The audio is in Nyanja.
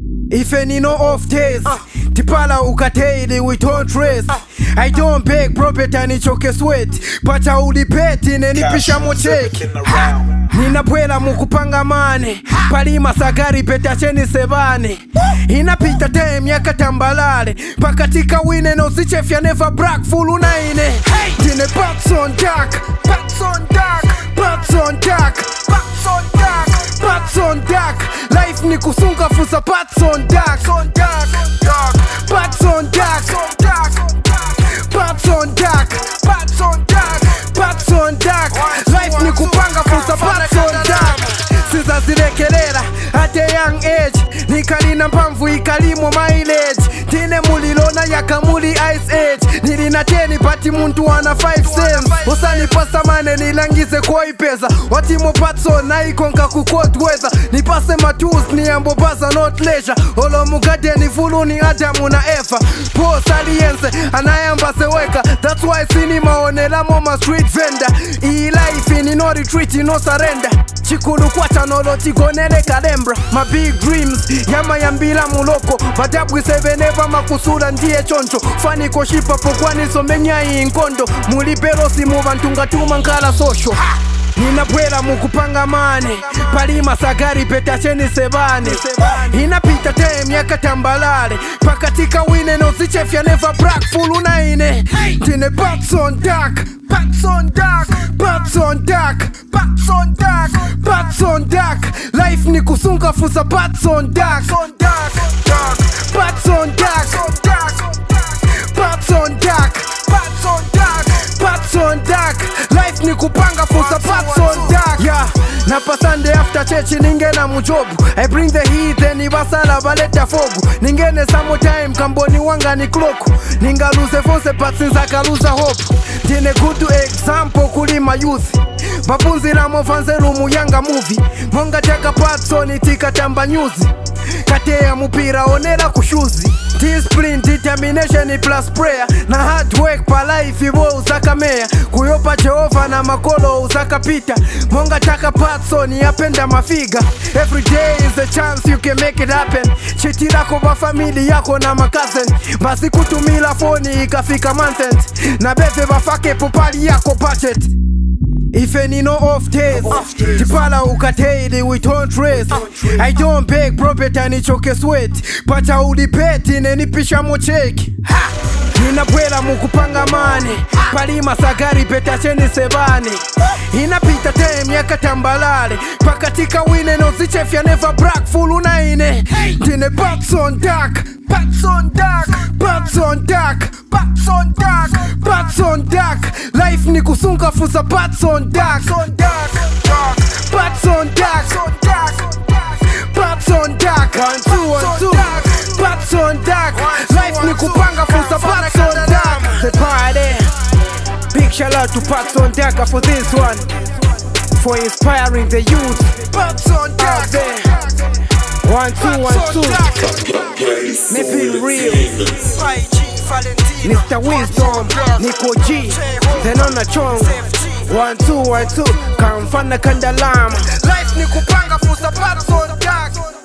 If any no off days, tipala ukataili we don't rest. I don't beg property nichoke sweat, but I ulipeti nenipisha mocheki. Ninabwela mukupanga mane, palima sagari peta cheni sebane. Inapita time yaka tambalale, pakatika wine no zichefya never black full unaine. Tine bats on dark, bats on dark, bats on dark, bats on dark, bats on dark. Life ni kusunga fusa bats on dark, on dark, dark, bats on dark, on dark, bats on dark, bats on dark, bats on dark. Life ni kupanga fusa bats on dark. Siza zilekelela at a young age, nikalina mpamvu ikalimo mileage. Tine mulilona yakamuli ice age, nilina 10 pati muntu wana 5 cents. Osani pasa mane nilangize kwa ipeza, watimo patso na ikonka kukot weather. Nipase matools ni ambo baza not leisure, olo mugade ni fuluni Adamu na Eva. Po saliense anayamba seweka, that's why cinema onela moma street vendor. I life ni no retreat no surrender, chikulu kwa chanolo tigonele kalembra. My big dreams yama yambila muloko, badabu 7 never makusura ndiye choncho. Fani koshipa pokwani somenya inkondo, mulibero simu bantunga tuma nkala social. Ninabwela mukupanga mane, palima sagari peta cheni sebane. Inapita time yaka tambalale, pakatika wine no zichefya never black full unaine. Tine bats on dark, bats on dark, bats on dark, bats on dark, bats on dark. Life ni kusunga fusa bats on dark, on dark, dark, bats on dark, on dark, bats on dark, bats on dark, bats on dark. Life ni kupanga fusa bats on dark. Yeah, napa Sunday after church ningena mujobu. I bring the heat then ibasala baleta fogu. Ningene samo time kamboni wanga ni kloku. Ninga lose fonse but since akaluza hope. Tine good example kulima youth, bapunzi la mofanze lumu yanga movie. Monga chaka patsoni tika tamba nyuzi, katea mupira onera kushuzi. Discipline, determination plus prayer, na hard work pa life iwo usaka mea. Kuyopa Jehova na makolo usaka pita. Monga chaka patsoni yapenda mafiga. Every day is a chance you can make it happen. Chitirako ba family yako na makazen, basi kutumila phone ikafika month. Na bebe bafake popali yako budget. If any no off days, tipala ukataili we don't rest. I don't beg property nichoke sweat, but I ulipeti nenipisha mocheki. Ninabwela mukupanga mane, palima sagari peta cheni sebane. Inapita time yaka tambalale, pakatika wine no zichefya never black full unaine. Tine bats on dark, bats on dark, bats on dark, bats on dark, bats on dark. Life ni kusunga fusa bats on dark, on dark, dark, bats on dark, on dark, bats on dark. 1 2 1 2, bats on dark. Life ni kupanga fusa bats on dark. The party. Big shout out to Bats on Dark for this one, for inspiring the youth. Bats on Dark there. 1 2 1 2. Me feel real. Mr. Wisdom, Nico G, then on a chong. 1 2 1 2. Kamfana Kandalama. Life ni kupanga fusa Bats on Dark.